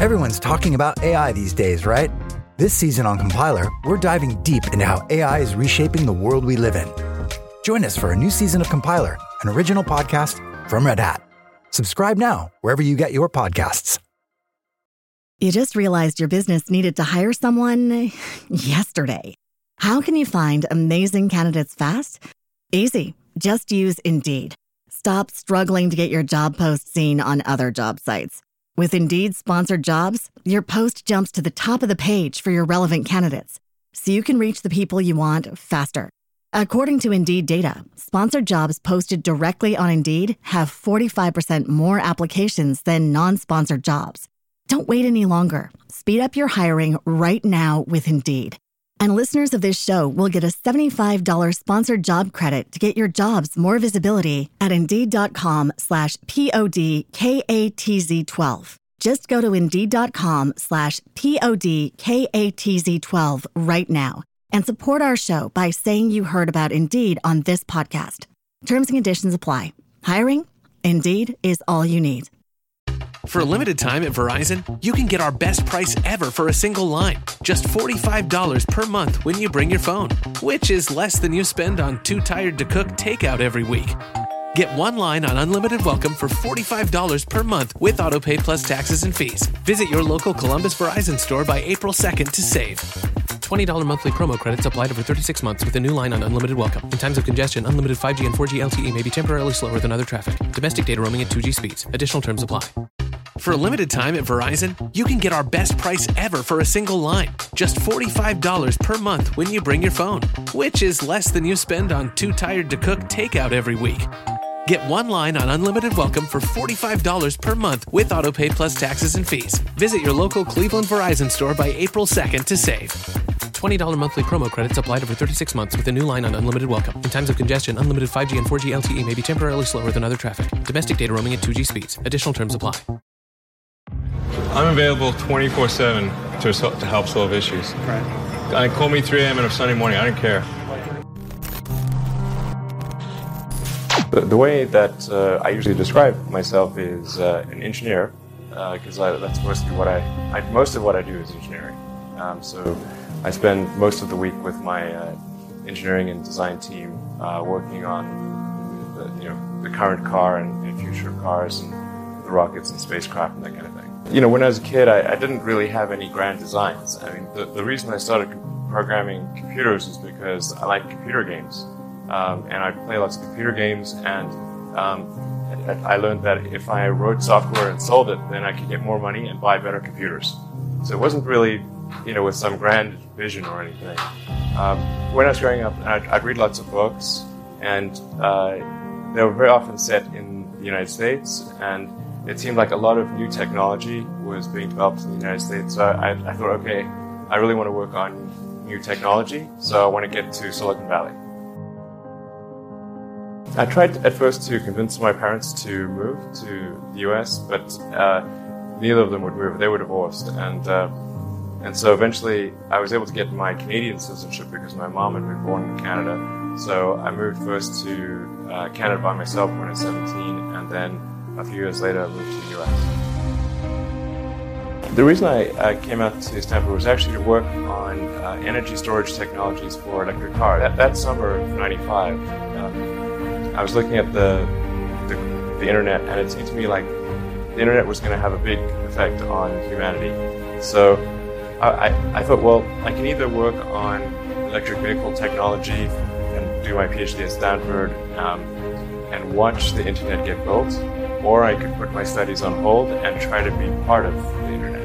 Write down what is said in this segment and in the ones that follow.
Everyone's talking about AI these days, right? This season on Compiler, we're diving deep into how AI is reshaping the world we live in. Join us for a new season of Compiler, an original podcast from Red Hat. Subscribe now wherever you get your podcasts. You just realized your business needed to hire someone yesterday. How can you find amazing candidates fast? Easy. Just use Indeed. Stop struggling to get your job post seen on other job sites. With Indeed sponsored jobs, your post jumps to the top of the page for your relevant candidates, so you can reach the people you want faster. According to Indeed data, sponsored jobs posted directly on Indeed have 45% more applications than non-sponsored jobs. Don't wait any longer. Speed up your hiring right now with Indeed. And listeners of this show will get a $75 sponsored job credit to get your jobs more visibility at Indeed.com/PODKATZ12. Just go to Indeed.com/PODKATZ12 right now and support our show by saying you heard about Indeed on this podcast. Terms and conditions apply. Hiring? Indeed is all you need. For a limited time at Verizon, you can get our best price ever for a single line. Just $45 per month when you bring your phone, which is less than you spend on Too Tired to Cook takeout every week. Get one line on Unlimited Welcome for $45 per month with AutoPay plus taxes and fees. Visit your local Columbus Verizon store by April 2nd to save. $20 monthly promo credits applied over 36 months with a new line on Unlimited Welcome. In times of congestion, unlimited 5G and 4G LTE may be temporarily slower than other traffic. Domestic data roaming at 2G speeds. Additional terms apply. For a limited time at Verizon, you can get our best price ever for a single line. Just $45 per month when you bring your phone, which is less than you spend on Too Tired to Cook takeout every week. Get one line on Unlimited Welcome for $45 per month with AutoPay plus taxes and fees. Visit your local Cleveland Verizon store by April 2nd to save. $20 monthly promo credits applied over 36 months with a new line on Unlimited Welcome. In times of congestion, unlimited 5G and 4G LTE may be temporarily slower than other traffic. Domestic data roaming at 2G speeds. Additional terms apply. I'm available 24/7 to help solve issues. Right. Call me 3 a.m. on a Sunday morning. I don't care. The way that I usually describe myself is an engineer, because that's mostly what most of what I do is engineering. So I spend most of the week with my engineering and design team working on the current car and future cars and the rockets and spacecraft and that kind of thing. When I was a kid, I didn't really have any grand designs. I mean, the reason I started programming computers is because I like computer games. And I play lots of computer games, and I learned that if I wrote software and sold it, then I could get more money and buy better computers. So it wasn't really, with some grand vision or anything. When I was growing up, I'd read lots of books, and they were very often set in the United States, and it seemed like a lot of new technology was being developed in the United States. So I thought, okay, I really want to work on new technology, so I want to get to Silicon Valley. I tried at first to convince my parents to move to the US, but neither of them would move. They were divorced, and so eventually I was able to get my Canadian citizenship because my mom had been born in Canada. So I moved first to Canada by myself when I was 17, and then a few years later I moved to the US. The reason I came out to Stanford was actually to work on energy storage technologies for electric cars. That summer of '95, I was looking at the internet, and it seemed to me like the internet was going to have a big effect on humanity. So I thought, well, I can either work on electric vehicle technology and do my PhD at Stanford and watch the internet get built, or I could put my studies on hold and try to be part of the internet.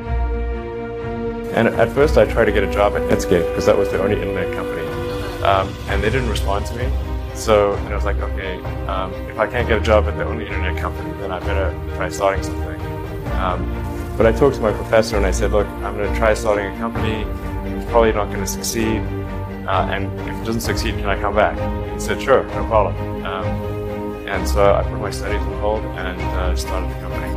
And at first I tried to get a job at Netscape because that was the only internet company, and they didn't respond to me. So I was like, okay, if I can't get a job at the only internet company, then I better try starting something. But I talked to my professor and I said, look, I'm going to try starting a company. It's probably not going to succeed. And if it doesn't succeed, can I come back? He said, sure, no problem. And so I put my studies on hold and started the company.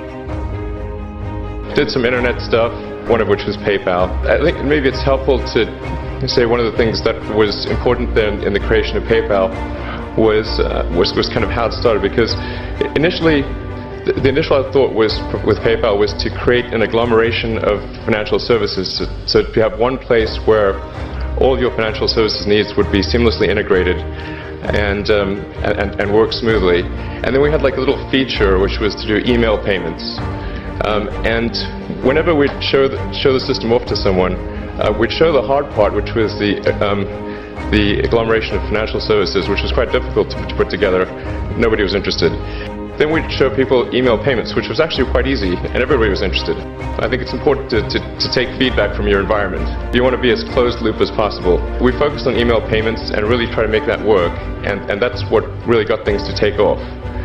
Did some internet stuff, one of which was PayPal. I think maybe it's helpful to say one of the things that was important then in the creation of PayPal was kind of how it started, because initially the initial thought was with PayPal was to create an agglomeration of financial services. So to have one place where all of your financial services needs would be seamlessly integrated and work smoothly. And then we had like a little feature which was to do email payments. And whenever we'd show the system off to someone, we'd show the hard part, which was the agglomeration of financial services, which was quite difficult to put together. Nobody was interested. Then we'd show people email payments, which was actually quite easy, and everybody was interested. I think it's important to take feedback from your environment. You want to be as closed loop as possible. We focused on email payments and really try to make that work, and that's what really got things to take off.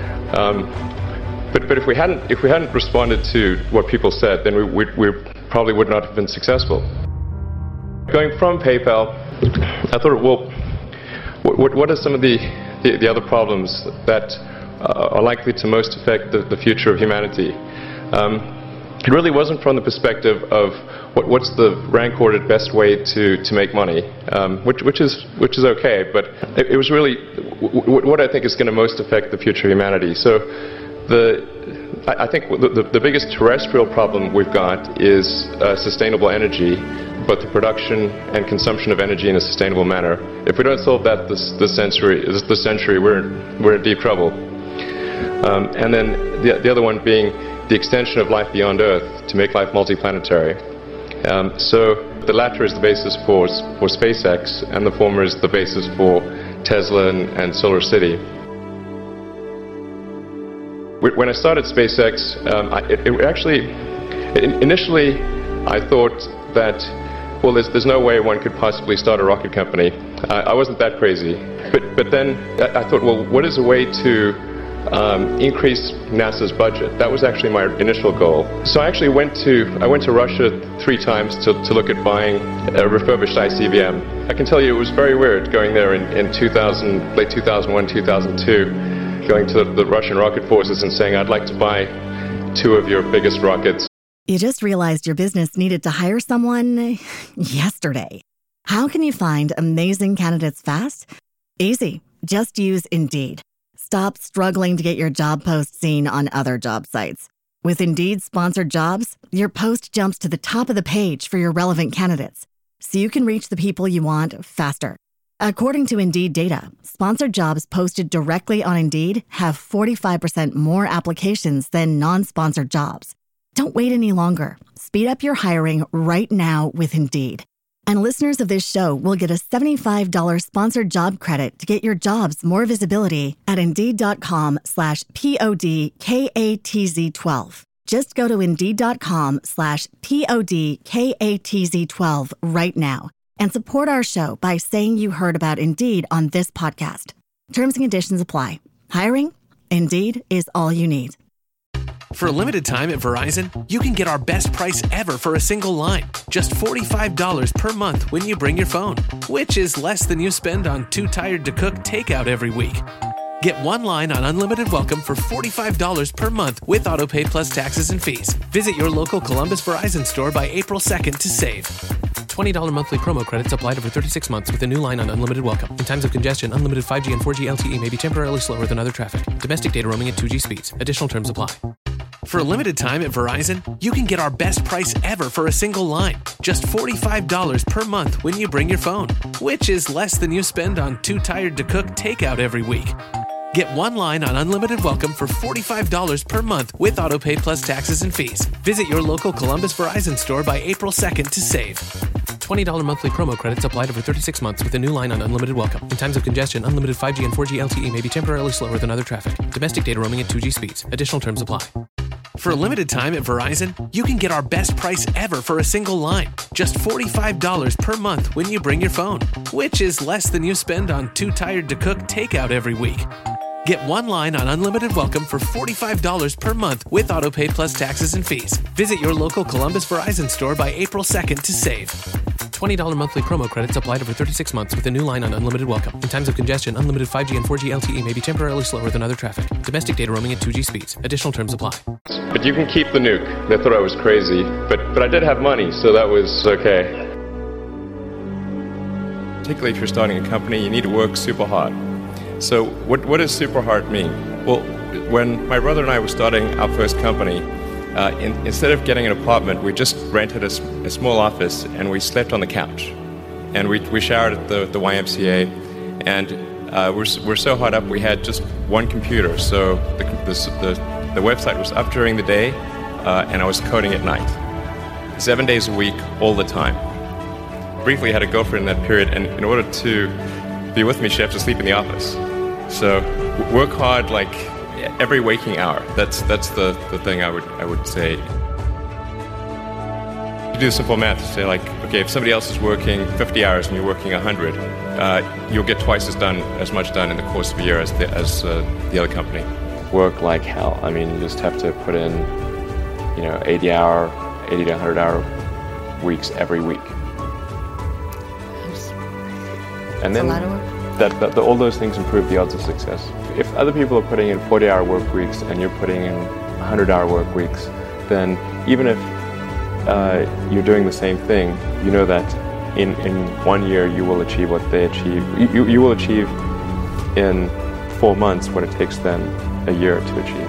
But if we hadn't responded to what people said, then we probably would not have been successful. Going from PayPal, I thought, well, what are some of the other problems that are likely to most affect the future of humanity? It really wasn't from the perspective of what's the rank-ordered best way to make money, which is okay, but it was really what I think is going to most affect the future of humanity. So I think the biggest terrestrial problem we've got is sustainable energy, but the production and consumption of energy in a sustainable manner. If we don't solve that this century, we're in deep trouble. And then the other one being the extension of life beyond Earth to make life multiplanetary. So the latter is the basis for SpaceX, and the former is the basis for Tesla and Solar City. When I started SpaceX, initially I thought that, well, there's no way one could possibly start a rocket company. I wasn't that crazy. But then I thought, well, what is a way to increase NASA's budget? That was actually my initial goal. So I actually went to Russia 3 times to look at buying a refurbished ICBM. I can tell you it was very weird going there in late 2001, 2002. Going to the Russian rocket forces and saying, I'd like to buy 2 of your biggest rockets. You just realized your business needed to hire someone yesterday. How can you find amazing candidates fast? Easy. Just use Indeed. Stop struggling to get your job post seen on other job sites. With Indeed sponsored jobs, your post jumps to the top of the page for your relevant candidates, so you can reach the people you want faster. According to Indeed data, sponsored jobs posted directly on Indeed have 45% more applications than non-sponsored jobs. Don't wait any longer. Speed up your hiring right now with Indeed. And listeners of this show will get a $75 sponsored job credit to get your jobs more visibility at Indeed.com/PODKATZ12. Just go to Indeed.com/PODKATZ12 right now and support our show by saying you heard about Indeed on this podcast. Terms and conditions apply. Hiring? Indeed is all you need. For a limited time at Verizon, you can get our best price ever for a single line. Just $45 per month when you bring your phone, which is less than you spend on Too Tired to Cook takeout every week. Get 1 line on Unlimited Welcome for $45 per month with AutoPay plus taxes and fees. Visit your local Columbus Verizon store by April 2nd to save. $20 monthly promo credits applied over 36 months with a new line on Unlimited Welcome. In times of congestion, unlimited 5G and 4G LTE may be temporarily slower than other traffic. Domestic data roaming at 2G speeds. Additional terms apply. For a limited time at Verizon, you can get our best price ever for a single line. Just $45 per month when you bring your phone, which is less than you spend on Too Tired to Cook takeout every week. Get 1 line on Unlimited Welcome for $45 per month with AutoPay plus taxes and fees. Visit your local Columbus Verizon store by April 2nd to save. $20 monthly promo credits applied over 36 months with a new line on Unlimited Welcome. In times of congestion, unlimited 5G and 4G LTE may be temporarily slower than other traffic. Domestic data roaming at 2G speeds. Additional terms apply. For a limited time at Verizon, you can get our best price ever for a single line. Just $45 per month when you bring your phone, which is less than you spend on Too Tired to Cook takeout every week. Get 1 line on Unlimited Welcome for $45 per month with AutoPay plus taxes and fees. Visit your local Columbus Verizon store by April 2nd to save. $20 monthly promo credits applied over 36 months with a new line on Unlimited Welcome. In times of congestion, unlimited 5G and 4G LTE may be temporarily slower than other traffic. Domestic data roaming at 2G speeds. Additional terms apply. But you can keep the nuke. They thought I was crazy, but I did have money, so that was okay. Particularly if you're starting a company, you need to work super hard. So what does super hard mean? Well, when my brother and I were starting our first company, instead of getting an apartment, we just rented a small office and we slept on the couch. And we showered at the YMCA, and we're so hot up we had just one computer. So the website was up during the day, and I was coding at night. 7 days a week, all the time. Briefly had a girlfriend in that period, and in order to be with me, she had to sleep in the office. So work hard like every waking hour. That's the thing I would say. You do simple math to say like, okay, if somebody else is working 50 hours and you're working 100, you'll get twice as much done in the course of a year as the other company. Work like hell. I mean, you just have to put in, 80 to 100 hour weeks every week. And then all those things improve the odds of success. If other people are putting in 40-hour work weeks and you're putting in 100-hour work weeks, then even if you're doing the same thing, you know that in 1 year you will achieve what they achieve. You will achieve in 4 months what it takes them a year to achieve.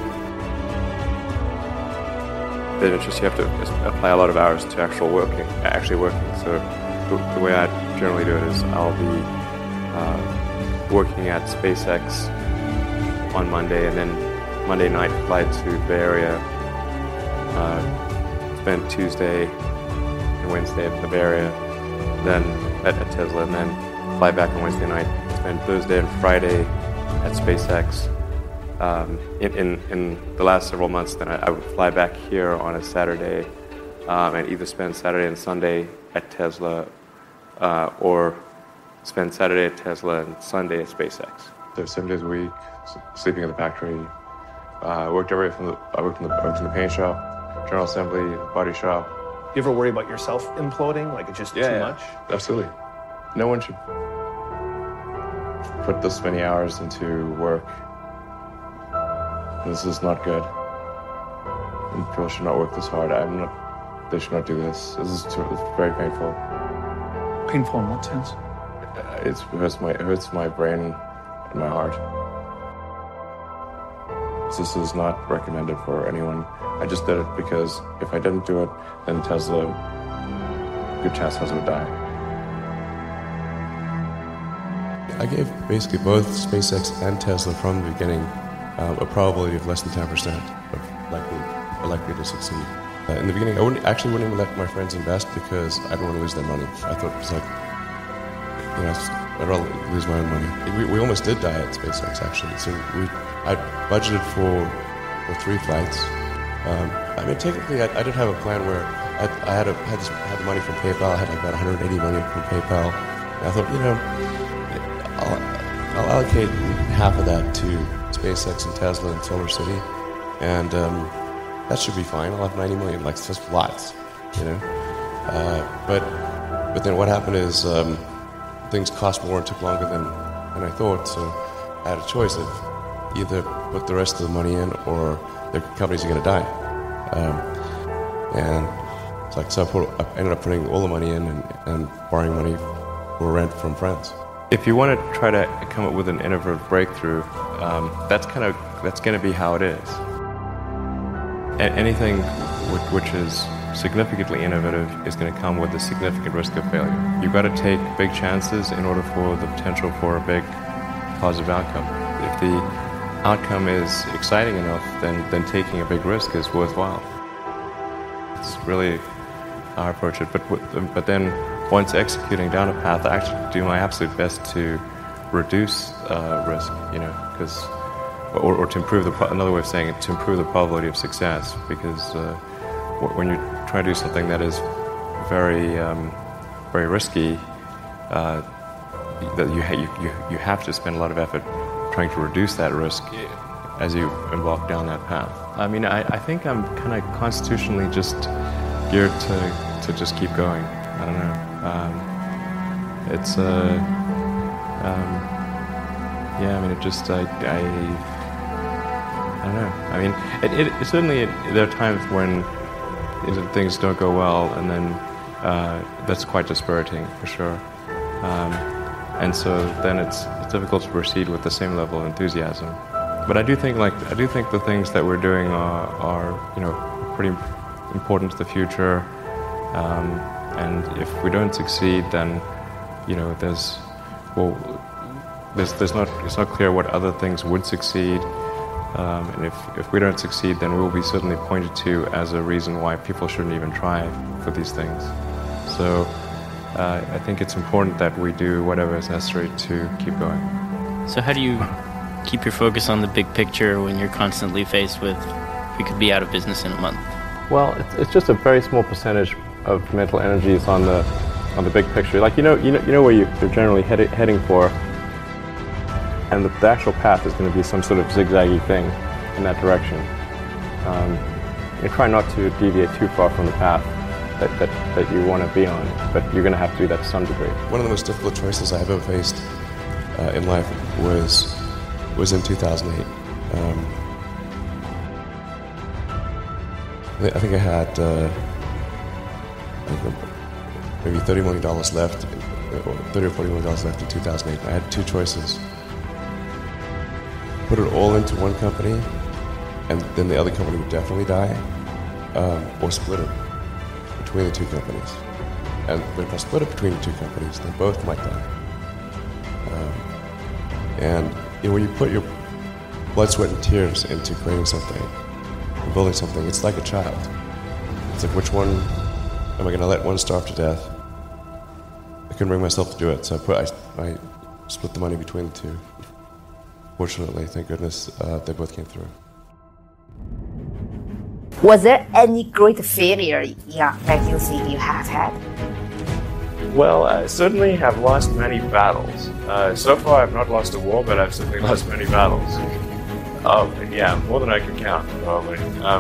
Then it's just you have to apply a lot of hours to actually working. So the way I generally do it is I'll be working at SpaceX on Monday, and then Monday night fly to the Bay Area, spend Tuesday and Wednesday at the Bay Area, then at Tesla, and then fly back on Wednesday night, spend Thursday and Friday at SpaceX. In the last several months, then I would fly back here on a Saturday and either spend Saturday and Sunday at Tesla or spend Saturday at Tesla and Sunday at SpaceX. So 7 days a week, sleeping in the factory. I worked in the paint shop, general assembly, body shop. You ever worry about yourself imploding? Like it's just too much? Absolutely. No one should put this many hours into work. This is not good. And people should not work this hard. They should not do this. It's very painful. Painful in what sense? It hurts my brain and my heart. This is not recommended for anyone. I just did it because if I didn't do it, then Tesla, good chance Tesla would die. I gave basically both SpaceX and Tesla from the beginning a probability of less than 10% of likely to succeed. In the beginning, I wouldn't even let my friends invest because I don't want to lose their money. I thought it was like, I'd rather lose my own money. We almost did die at SpaceX, actually. So I budgeted for 3 flights. Technically, I did have a plan where I had the money from PayPal. I had like about $180 million from PayPal. And I thought, I'll allocate half of that to SpaceX and Tesla and Solar City, and that should be fine. I'll have $90 million, like just lots, But then what happened is things cost more and took longer than I thought. So I had a choice of either put the rest of the money in or the companies are going to die. And it's like so I ended up putting all the money in and borrowing money for rent from friends. If you want to try to come up with an innovative breakthrough, that's going to be how it is. Anything which is significantly innovative is going to come with a significant risk of failure. You've got to take big chances in order for the potential for a big positive outcome. If the outcome is exciting enough, then taking a big risk is worthwhile. It's really how I approach it. But then once executing down a path, I actually do my absolute best to reduce risk, because or to improve another way of saying it, to improve the probability of success, because when you try to do something that is very very risky, that you have to spend a lot of effort trying to reduce that risk as you embark down that path. I mean, I think I'm kind of constitutionally just geared to just keep going. I don't know. It's yeah. I mean, it just I don't know. I mean, it certainly there are times when things don't go well, and then that's quite dispiriting for sure. And so then it's difficult to proceed with the same level of enthusiasm. But I do think the things that we're doing are pretty important to the future. And if we don't succeed, then it's not clear what other things would succeed. And if we don't succeed, then we'll be certainly pointed to as a reason why people shouldn't even try for these things. So I think it's important that we do whatever is necessary to keep going. So how do you keep your focus on the big picture when you're constantly faced with, we could be out of business in a month? Well, it's just a very small percentage of mental energy is on the big picture. Like you know where you're generally heading for, and the actual path is going to be some sort of zigzaggy thing in that direction. You try not to deviate too far from the path that you want to be on, but you're going to have to do that to some degree. One of the most difficult choices I've ever faced in life was in 2008. I think I had maybe $30 million left, or $30 or $40 million left in 2008. I had two choices. Put it all into one company, and then the other company would definitely die, or split it between the two companies. But if I split it between the two companies, then both might die. And when you put your blood, sweat, and tears into creating something, and building something, it's like a child. It's like, which one am I going to let one starve to death? I couldn't bring myself to do it, so I split the money between the two. Fortunately, thank goodness, they both came through. Was there any great failure that you think you have had? Well, I certainly have lost many battles. So far, I've not lost a war, but I've certainly lost many battles. Yeah, more than I can count, probably.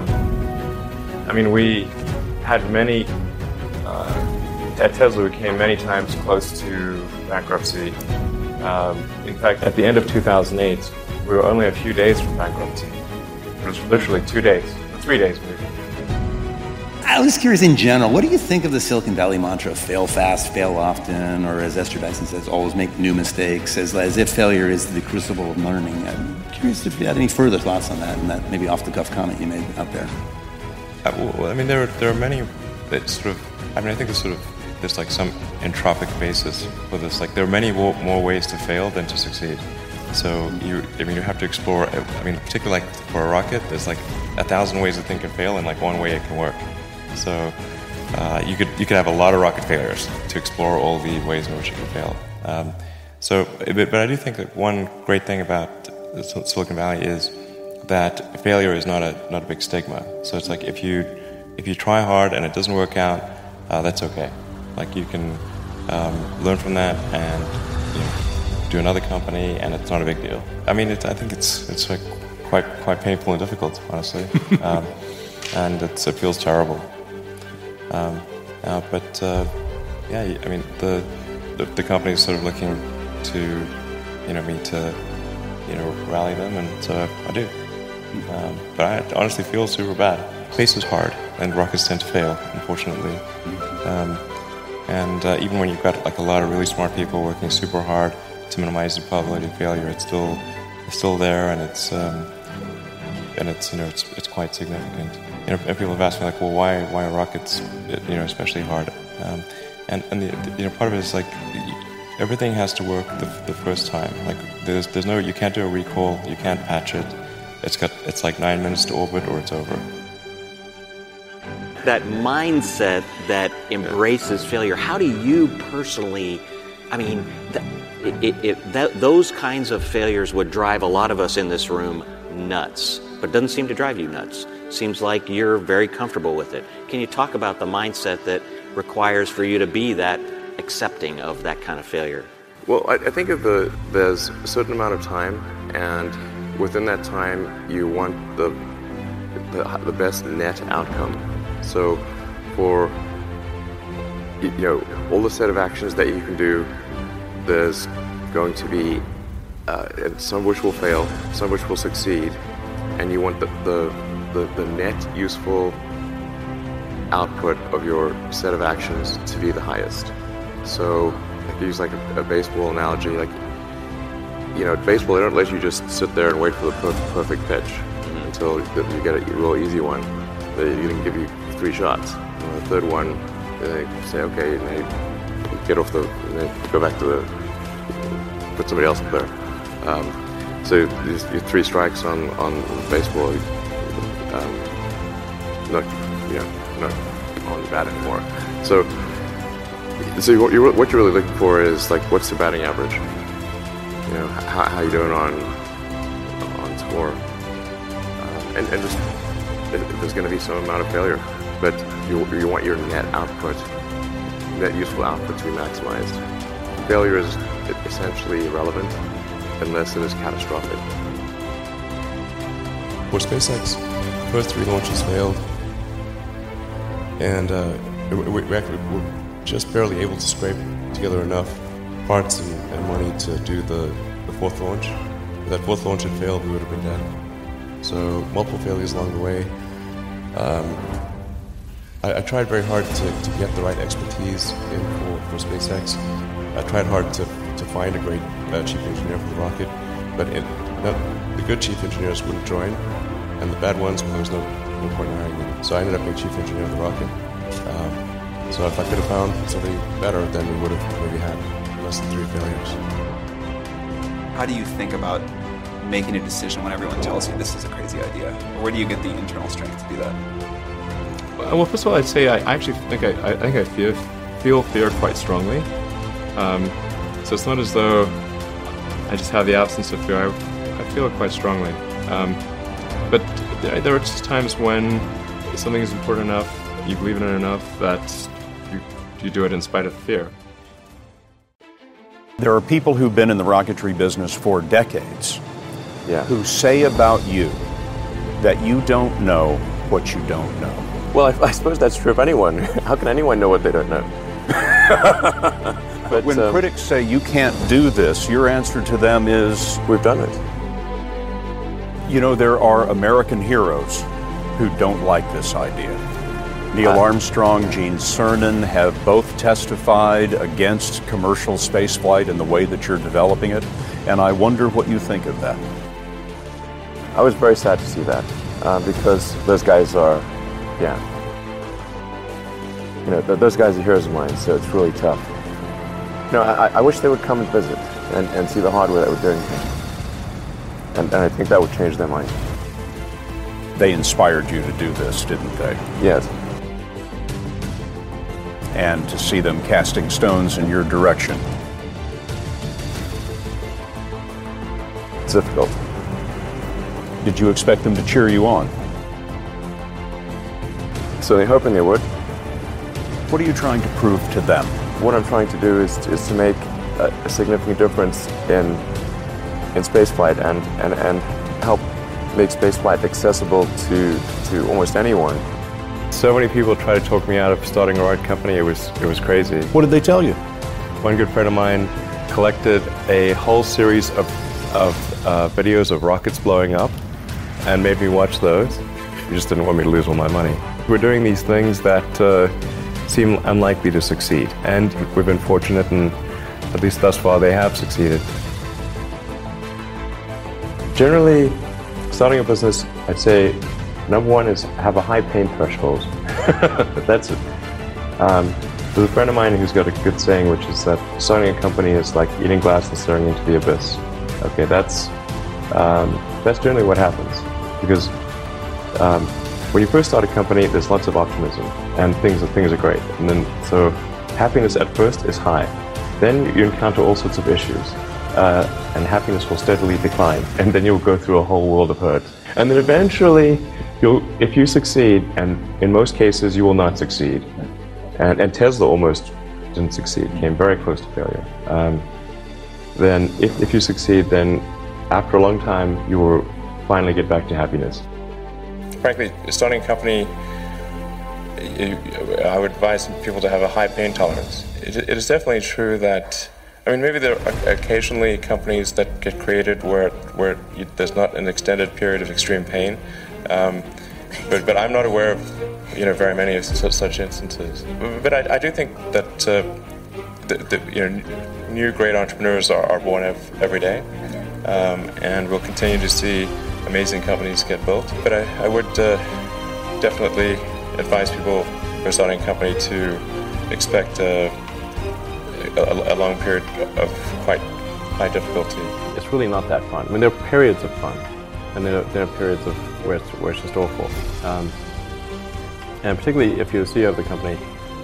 We had many. At Tesla, we came many times close to bankruptcy. In fact, at the end of 2008, we were only a few days from bankruptcy. It was literally 2 days, 3 days maybe. I was curious in general, what do you think of the Silicon Valley mantra, fail fast, fail often, or as Esther Dyson says, always make new mistakes, as if failure is the crucible of learning? I'm curious if you had any further thoughts on that, and that maybe off-the-cuff comment you made out there. There are many that sort of, I think there's like some entropic basis for this. Like there are many more ways to fail than to succeed. So you have to explore. Particularly like for a rocket, there's like 1,000 ways to think and fail, and like one way it can work. So you could have a lot of rocket failures to explore all the ways in which you can fail. But I do think that one great thing about Silicon Valley is that failure is not a big stigma. So it's like if you try hard and it doesn't work out, that's okay. Like you can learn from that and do another company, and it's not a big deal. I think it's like quite painful and difficult, honestly, and it feels terrible. The company is sort of looking to me to rally them, and so I do. But I honestly feel super bad. Space is hard, and rockets tend to fail, unfortunately. Even when you've got like a lot of really smart people working super hard to minimize the probability of failure, it's still there, and it's quite significant. And people have asked me like, well, why are rockets especially hard? And part of it is like everything has to work the first time. Like there's no, you can't do a recall, you can't patch it. It's like 9 minutes to orbit or it's over. That mindset that embraces failure, how do you personally, those kinds of failures would drive a lot of us in this room nuts, but it doesn't seem to drive you nuts. Seems like you're very comfortable with it. Can you talk about the mindset that requires for you to be that accepting of that kind of failure? Well, I think there's a certain amount of time, and within that time, you want the best net outcome. So for all the set of actions that you can do, there's going to be some of which will fail, some of which will succeed, and you want the net useful output of your set of actions to be the highest. So I could use like a baseball analogy. Like baseball, they don't let you just sit there and wait for the perfect pitch until you get a real easy one. They can give you 3 shots. And the third one, they say, okay, and they get off and they go back to put somebody else up there. So your 3 strikes on baseball, not on the bat anymore. So what you're really looking for is like, what's the batting average? How you doing on score? And just there's going to be some amount of failure, but you want your net useful output to be maximized. Failure is essentially irrelevant unless it is catastrophic. For SpaceX, the first 3 launches failed, and we're just barely able to scrape together enough parts and money to do the 4th launch. If that 4th launch had failed, we would have been dead. So multiple failures along the way. I tried very hard to get the right expertise in for SpaceX. I tried hard to find a great chief engineer for the rocket, but the good chief engineers wouldn't join, and the bad ones, there was no point in hiring them. So I ended up being chief engineer of the rocket. So if I could have found somebody better, then we would have maybe had less than 3 failures. How do you think about making a decision when everyone tells you this is a crazy idea? Or where do you get the internal strength to do that? Well, first of all, I'd say I actually think I feel fear quite strongly. So it's not as though I just have the absence of fear. I feel it quite strongly. But there are just times when something is important enough, you believe in it enough, that you do it in spite of fear. There are people who've been in the rocketry business for decades who say about you that you don't know what you don't know. Well, I suppose that's true of anyone. How can anyone know what they don't know? But when critics say you can't do this, your answer to them is, we've done it. There are American heroes who don't like this idea. Neil Armstrong, Gene Cernan have both testified against commercial spaceflight and the way that you're developing it, and I wonder what you think of that. I was very sad to see that, because those guys are, those guys are heroes of mine, so it's really tough. I wish they would come and visit and see the hardware that we're doing here. And I think that would change their mind. They inspired you to do this, didn't they? Yes. And to see them casting stones in your direction. It's difficult. Did you expect them to cheer you on? So they're hoping they would. What are you trying to prove to them? What I'm trying to do is to make a significant difference in spaceflight and help make spaceflight accessible to almost anyone. So many people try to talk me out of starting a rocket company. It was crazy. What did they tell you? One good friend of mine collected a whole series of videos of rockets blowing up and made me watch those. He just didn't want me to lose all my money. We're doing these things that seem unlikely to succeed, and we've been fortunate, and at least thus far they have succeeded. Generally, starting a business, I'd say number one is have a high pain threshold. That's it. There's a friend of mine who's got a good saying, which is that starting a company is like eating glass and staring into the abyss. Okay, that's generally what happens, because when you first start a company, there's lots of optimism and things are great, and then so happiness at first is high. Then you encounter all sorts of issues, and happiness will steadily decline, and then you'll go through a whole world of hurt, and then eventually, if you succeed, and in most cases you will not succeed, and Tesla almost didn't succeed, came very close to failure. Then if you succeed, then after a long time you will finally get back to happiness. Frankly, starting a company, I would advise people to have a high pain tolerance. It is definitely true that, maybe there are occasionally companies that get created where there's not an extended period of extreme pain, but I'm not aware of very many of such instances. But I do think that new great entrepreneurs are born every day, and we'll continue to see amazing companies get built. But I would definitely advise people who are starting a company to expect a long period of quite high difficulty. It's really not that fun. I mean, there are periods of fun, and there are periods of where it's just awful. And particularly if you're the CEO of the company,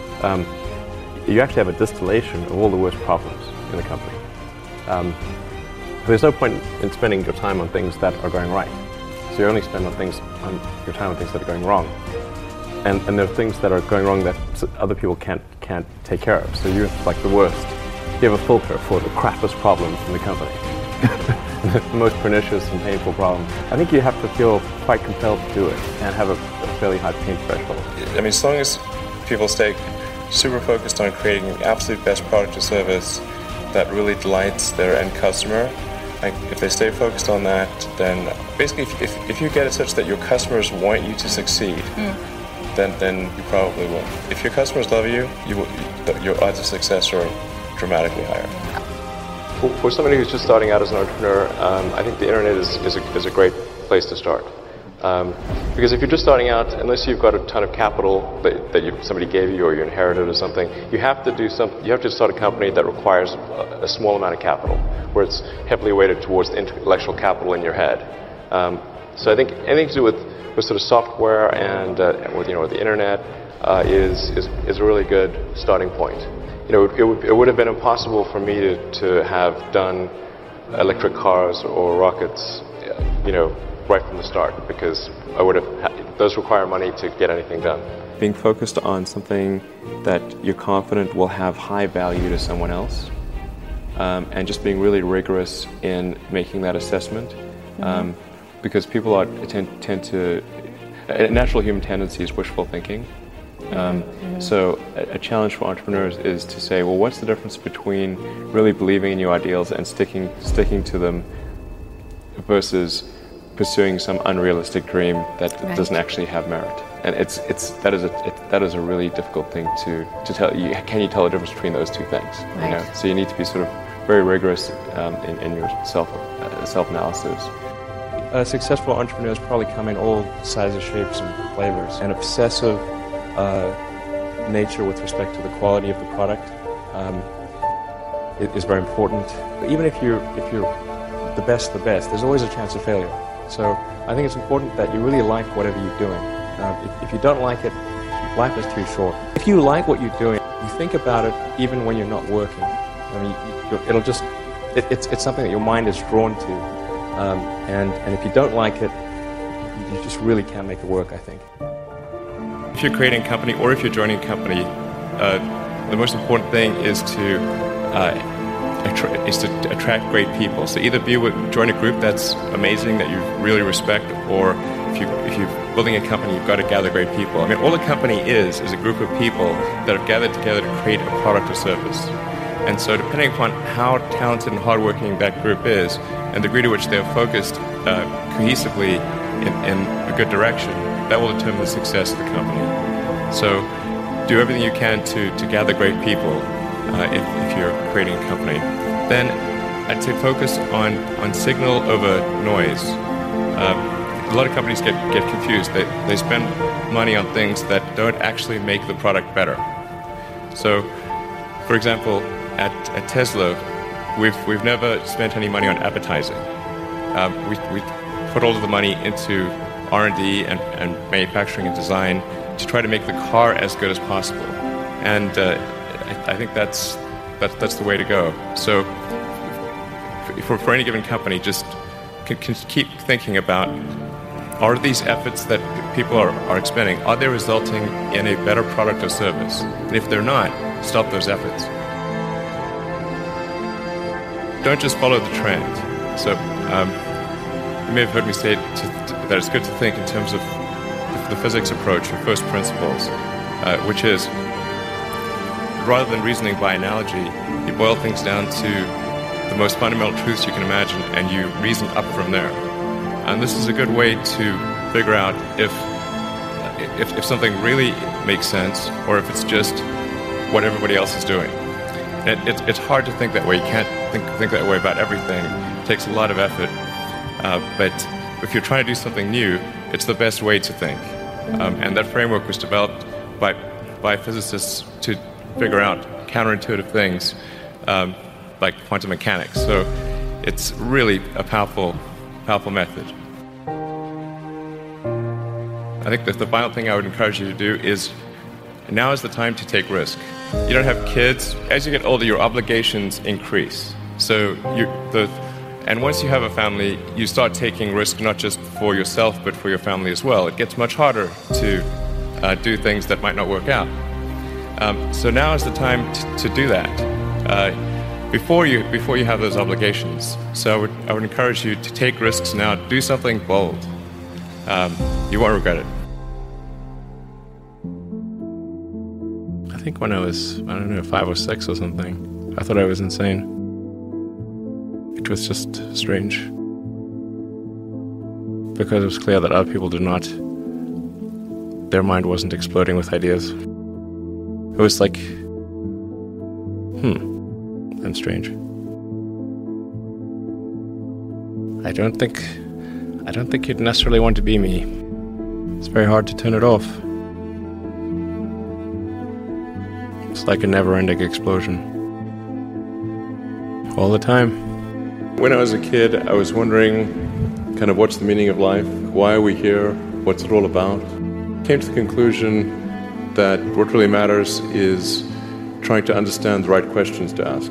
you actually have a distillation of all the worst problems in the company. There's no point in spending your time on things that are going right. So you only spend your time on things that are going wrong. And there are things that are going wrong that other people can't take care of. So you're like the worst. You have a filter for the crappiest problem in the company. The most pernicious and painful problem. I think you have to feel quite compelled to do it and have a fairly high pain threshold. I mean, as long as people stay super focused on creating the absolute best product or service that really delights their end customer, like if they stay focused on that, then basically if you get it such that your customers want you to succeed, then you probably will. If your customers love you, your odds of success are dramatically higher. For somebody who's just starting out as an entrepreneur, I think the internet is a great place to start. Because if you're just starting out, unless you've got a ton of capital that somebody gave you or you inherited or something, you have to start a company that requires a small amount of capital, where it's heavily weighted towards the intellectual capital in your head. So I think anything to do with sort of software and with the internet is a really good starting point. It would have been impossible for me to have done electric cars or rockets, right from the start, because those require money to get anything done. Being focused on something that you're confident will have high value to someone else, and just being really rigorous in making that assessment, because people tend to, a natural human tendency is wishful thinking. So a challenge for entrepreneurs is to say, well, what's the difference between really believing in your ideals and sticking to them versus pursuing some unrealistic dream that doesn't actually have merit? And that is a really difficult thing to tell. Can you tell the difference between those two things? Right. So you need to be sort of very rigorous in your self-analysis. Successful entrepreneurs probably come in all sizes, shapes, and flavors. An obsessive nature with respect to the quality of the product is very important. Even if you're the best, there's always a chance of failure. So I think it's important that you really like whatever you're doing. If you don't like it, life is too short. If you like what you're doing, you think about it even when you're not working. I mean, it's something that your mind is drawn to. And if you don't like it, you just really can't make it work, I think. If you're creating a company or if you're joining a company, the most important thing is to attract great people. So either join a group that's amazing, that you really respect, or if you're building a company, you've got to gather great people. I mean, all a company is a group of people that have gathered together to create a product or service. And so depending upon how talented and hardworking that group is, and the degree to which they're focused cohesively in a good direction, that will determine the success of the company. So do everything you can to gather great people if you're creating a company. Then I'd say focus on signal over noise. A lot of companies get confused. They spend money on things that don't actually make the product better. So, for example, at Tesla, we've never spent any money on advertising. We put all of the money into R&D and manufacturing and design to try to make the car as good as possible. And I think that's the way to go. So for any given company, just can keep thinking about, are these efforts that people are expending, are they resulting in a better product or service? And if they're not, stop those efforts. Don't just follow the trend. So you may have heard me say that it's good to think in terms of the physics approach, or first principles, which is, rather than reasoning by analogy, you boil things down to the most fundamental truths you can imagine, and you reason up from there. And this is a good way to figure out if something really makes sense, or if it's just what everybody else is doing. It's hard to think that way. You can't think that way about everything. takes a lot of effort. But if you're trying to do something new, it's the best way to think. And that framework was developed by physicists to figure out counterintuitive things like quantum mechanics. So it's really a powerful method. I think that the final thing I would encourage you to do is now is the time to take risk. You don't have kids. As you get older, your obligations increase. So and once you have a family, you start taking risk not just for yourself, but for your family as well. It gets much harder to do things that might not work out. So now is the time to do that before you have those obligations. So I would encourage you to take risks now. Do something bold. You won't regret it. I think when I was, 5 or 6 or something, I thought I was insane. It was just strange. Because it was clear that other people their mind wasn't exploding with ideas. It was like, I'm strange. I don't think you'd necessarily want to be me. It's very hard to turn it off. It's like a never-ending explosion. All the time. When I was a kid, I was wondering kind of what's the meaning of life? Why are we here? What's it all about? Came to the conclusion that what really matters is trying to understand the right questions to ask.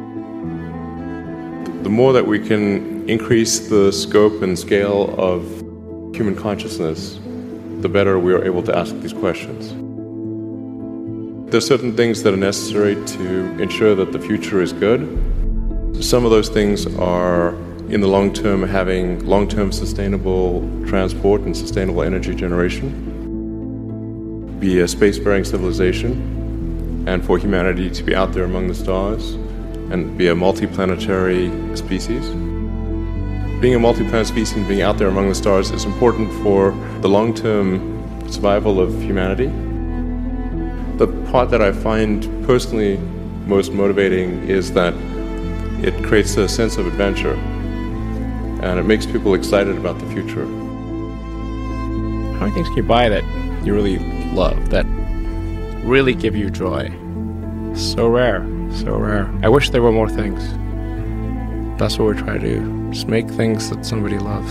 The more that we can increase the scope and scale of human consciousness, the better we are able to ask these questions. There are certain things that are necessary to ensure that the future is good. Some of those things are, in the long term, having long-term sustainable transport and sustainable energy generation, be a spacefaring civilization, and for humanity to be out there among the stars and be a multi-planetary species. Being a multi-planet species and being out there among the stars is important for the long-term survival of humanity. The part that I find personally most motivating is that it creates a sense of adventure and it makes people excited about the future. How many things can you buy that you really love, that really give you joy? So rare, so rare. I wish there were more things. That's what we're trying to do. Just make things that somebody loves.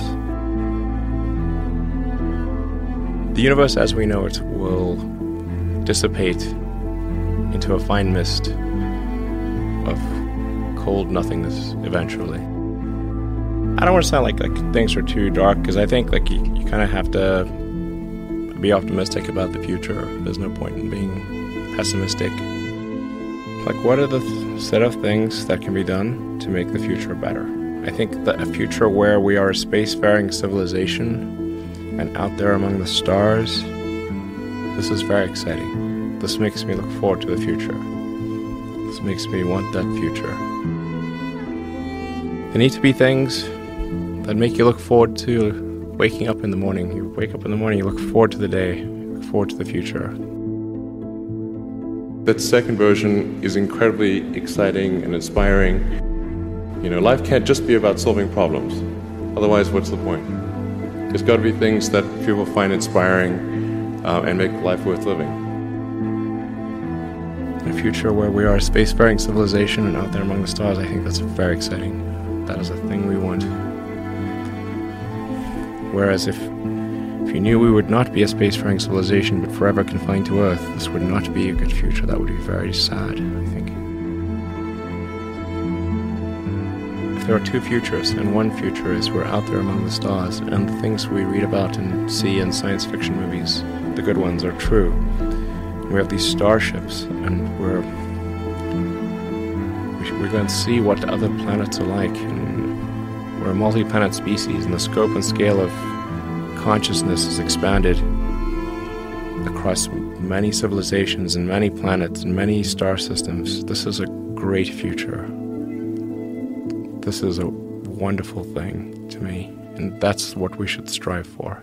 The universe as we know it will dissipate into a fine mist of cold nothingness eventually. I don't want to sound like things are too dark, because I think you kind of have to be optimistic about the future. There's no point in being pessimistic. What are the set of things that can be done to make the future better? I think that a future where we are a spacefaring civilization and out there among the stars, this is very exciting. This makes me look forward to the future. This makes me want that future. There need to be things that make you look forward to waking up in the morning. You wake up in the morning, you look forward to the day, you look forward to the future. That second version is incredibly exciting and inspiring. Life can't just be about solving problems. Otherwise, what's the point? There's got to be things that people find inspiring and make life worth living. A future where we are a spacefaring civilization and out there among the stars, I think that's very exciting. That is a thing we want. Whereas if you knew we would not be a spacefaring civilization but forever confined to Earth, this would not be a good future. That would be very sad, I think. If there are two futures, and one future is we're out there among the stars, and the things we read about and see in science fiction movies, the good ones, are true. We have these starships, and we're going to see what other planets are like, and we're a multi-planet species, and the scope and scale of consciousness is expanded across many civilizations and many planets and many star systems. This is a great future. This is a wonderful thing to me, and that's what we should strive for.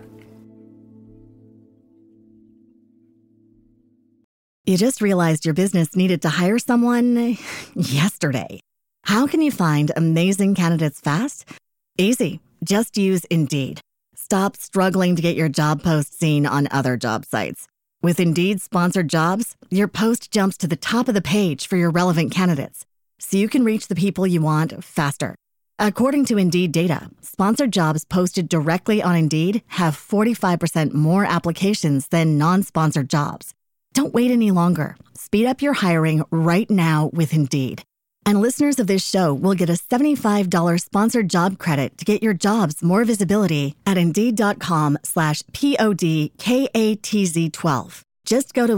You just realized your business needed to hire someone yesterday. How can you find amazing candidates fast? Easy. Just use Indeed. Stop struggling to get your job post seen on other job sites. With Indeed sponsored jobs, your post jumps to the top of the page for your relevant candidates, so you can reach the people you want faster. According to Indeed data, sponsored jobs posted directly on Indeed have 45% more applications than non-sponsored jobs. Don't wait any longer. Speed up your hiring right now with Indeed. And listeners of this show will get a $75 sponsored job credit to get your jobs more visibility at Indeed.com/PODKATZ12. Just go to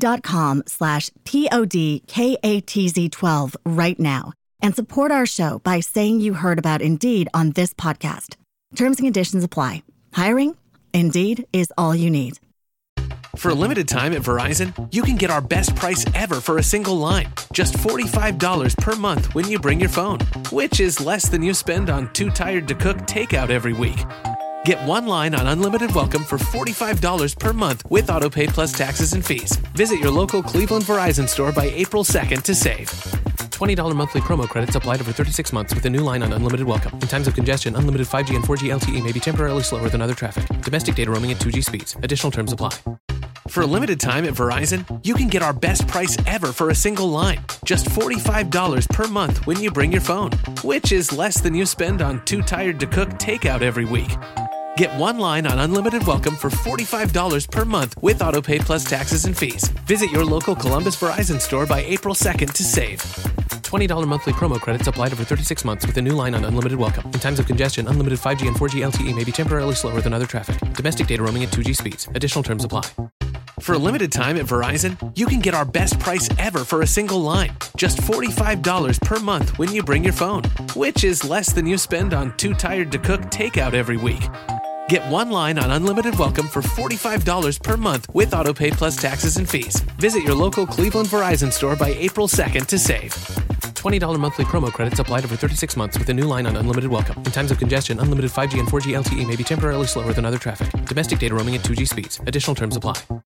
Indeed.com/PODKATZ12 right now and support our show by saying you heard about Indeed on this podcast. Terms and conditions apply. Hiring? Indeed is all you need. For a limited time at Verizon, you can get our best price ever for a single line. Just $45 per month when you bring your phone, which is less than you spend on Too Tired to Cook takeout every week. Get one line on Unlimited Welcome for $45 per month with AutoPay plus taxes and fees. Visit your local Cleveland Verizon store by April 2nd to save. $20 monthly promo credits applied over 36 months with a new line on Unlimited Welcome. In times of congestion, unlimited 5G and 4G LTE may be temporarily slower than other traffic. Domestic data roaming at 2G speeds. Additional terms apply. For a limited time at Verizon, you can get our best price ever for a single line. Just $45 per month when you bring your phone, which is less than you spend on Too Tired to Cook takeout every week. Get one line on Unlimited Welcome for $45 per month with AutoPay plus taxes and fees. Visit your local Columbus Verizon store by April 2nd to save. $20 monthly promo credits applied over 36 months with a new line on Unlimited Welcome. In times of congestion, unlimited 5G and 4G LTE may be temporarily slower than other traffic. Domestic data roaming at 2G speeds. Additional terms apply. For a limited time at Verizon, you can get our best price ever for a single line. Just $45 per month when you bring your phone, which is less than you spend on Too Tired to Cook takeout every week. Get one line on Unlimited Welcome for $45 per month with AutoPay plus taxes and fees. Visit your local Cleveland Verizon store by April 2nd to save. $20 monthly promo credits applied over 36 months with a new line on Unlimited Welcome. In times of congestion, unlimited 5G and 4G LTE may be temporarily slower than other traffic. Domestic data roaming at 2G speeds. Additional terms apply.